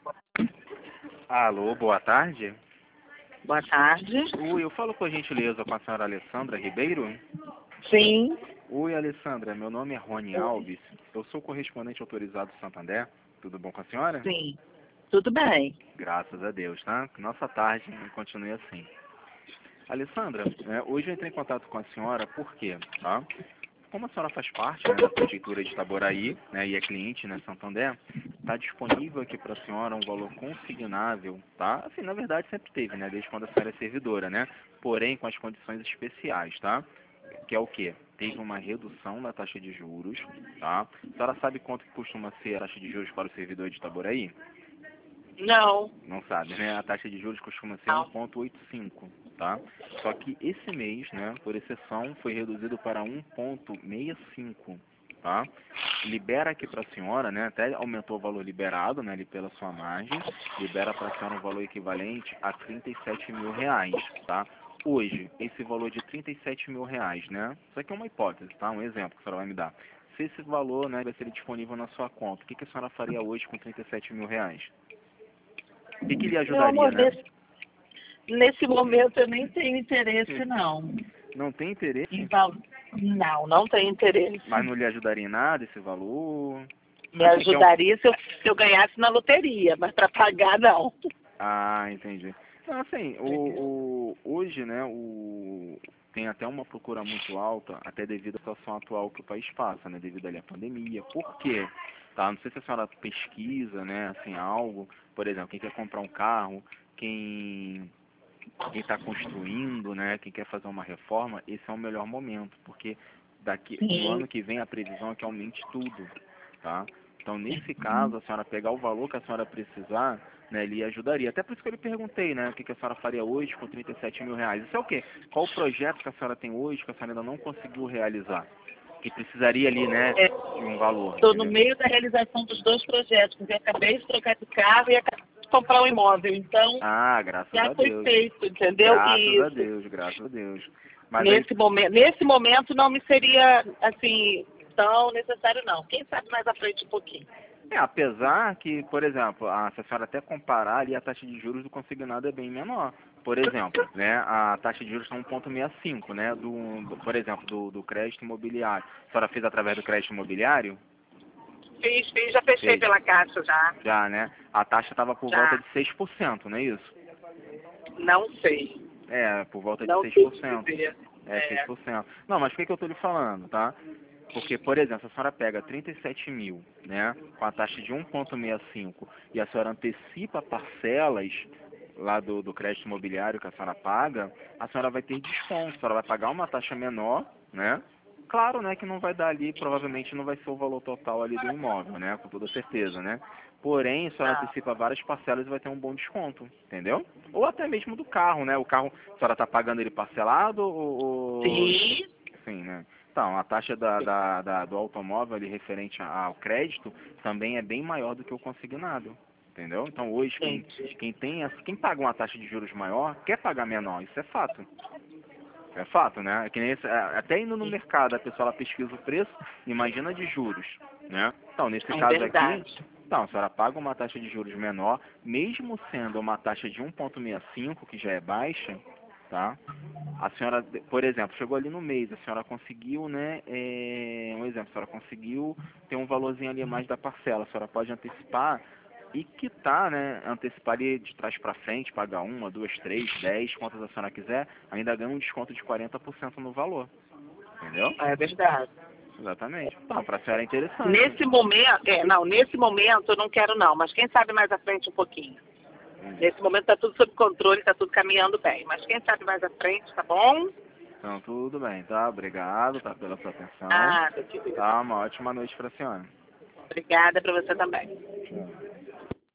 Alô, boa tarde. Boa tarde. Oi, eu falo por gentileza com a senhora Alessandra Ribeiro. Sim. Oi, Alessandra, meu nome é Rony Alves. Eu sou correspondente autorizado do Santander. Tudo bom com a senhora? Sim. Tudo bem. Graças a Deus, tá? Que nossa tarde continue assim. Alessandra, hoje eu entrei em contato com a senhora por quê, tá? Como a senhora faz parte, né, da Prefeitura de Itaboraí, né, e é cliente, né, Santander, está disponível aqui para a senhora um valor consignável, tá? Assim, na verdade sempre teve, né, desde quando a senhora é servidora, né? Porém, com as condições especiais, tá? Que é o quê? Teve uma redução na taxa de juros, tá? A senhora sabe quanto que costuma ser a taxa de juros para o servidor de Itaboraí? Não. Não sabe, né? A taxa de juros costuma ser Não. 1,85, tá? Só que esse mês, né, por exceção, foi reduzido para 1,65, tá? Libera aqui para a senhora, né, até aumentou o valor liberado, né, ali pela sua margem, libera para a senhora um valor equivalente a R$ 37.000, tá? Hoje, esse valor de R$ 37.000, né? Isso aqui é uma hipótese, tá? Um exemplo que a senhora vai me dar. Se esse valor, né, vai ser disponível na sua conta, o que a senhora faria hoje com R$ 37.000? O que lhe Meu ajudaria, amor, né? nesse momento eu nem tenho interesse, não. Não tem interesse? Então, não tenho interesse. Mas não lhe ajudaria em nada esse valor? Me Assim, que é ajudaria se eu ganhasse na loteria, mas para pagar, não. Ah, entendi. Não, assim, hoje, né, tem até uma procura muito alta, até devido à situação atual que o país passa, né, devido ali à pandemia. Por quê? Tá, não sei se a senhora pesquisa, né, assim, algo, por exemplo, quem quer comprar um carro, quem está construindo, né, quem quer fazer uma reforma, esse é o melhor momento, porque no Sim. ano que vem a previsão é que aumente tudo, tá? Então, nesse caso, a senhora pegar o valor que a senhora precisar, né, lhe ajudaria. Até por isso que eu lhe perguntei, né, o que a senhora faria hoje com R$ 37.000. Isso é o quê? Qual o projeto que a senhora tem hoje que a senhora ainda não conseguiu realizar? Que precisaria ali, né, de um valor, Estou no entendeu? meio da realização dos dois projetos, porque eu acabei de trocar de carro e acabei de comprar um imóvel. Então, Ah, graças já a foi Deus. feito, entendeu? Graças a Isso. Deus, graças a Deus. Mas aí, Nesse momento não me seria, assim, tão necessário, não. Quem sabe mais à frente um pouquinho. apesar que, por exemplo, se a senhora até comparar ali, a taxa de juros do consignado é bem menor. Por exemplo, né, a taxa de juros está 1,65, né, por exemplo, do crédito imobiliário. A senhora fez através do crédito imobiliário? Fiz, já fechei Fez. pela Caixa, já. Já, né? A taxa estava por volta Já. de 6%, não é isso? Não sei. É, por volta de Não sei te 6%. dizer. É, 6%. Não, mas por que eu estou lhe falando, tá? Porque, por exemplo, se a senhora pega 37.000, né, com a taxa de 1,65 e a senhora antecipa parcelas lá do crédito imobiliário que a senhora paga, a senhora vai ter desconto, a senhora vai pagar uma taxa menor, né? Claro, né, que não vai dar ali, provavelmente não vai ser o valor total ali do imóvel, né, com toda certeza, né? Porém, a senhora Tá. antecipa várias parcelas e vai ter um bom desconto, entendeu? Ou até mesmo do carro, né? O carro, a senhora está pagando ele parcelado ou... Sim. Sim, né? Então, a taxa do automóvel ali referente ao crédito também é bem maior do que o consignado, entendeu? Então, hoje, Entendi. quem paga uma taxa de juros maior quer pagar menor, isso é fato. É fato, né? É que nem até indo no mercado, a pessoa ela pesquisa o preço, imagina de juros, né? Então, nesse É caso aqui, verdade. então, a senhora paga uma taxa de juros menor, mesmo sendo uma taxa de 1,65, que já é baixa, tá? A senhora, por exemplo, chegou ali no mês, a senhora conseguiu, né, um exemplo, a senhora conseguiu ter um valorzinho ali a mais da parcela, a senhora pode antecipar e quitar, né, antecipar ali de trás para frente, pagar uma, duas, três, 10, quantas a senhora quiser, ainda ganha um desconto de 40% no valor, entendeu? É verdade. Exatamente. Então, para a senhora é interessante. Nesse momento eu não quero não, mas quem sabe mais à frente um pouquinho. Nesse momento está tudo sob controle, está tudo caminhando bem, mas quem sabe mais à frente, tá bom? Então, tudo bem, tá? Obrigado, tá, pela sua atenção. Ah, meu querido. Tá, uma ótima noite para a senhora. Obrigada para você também. Tchau.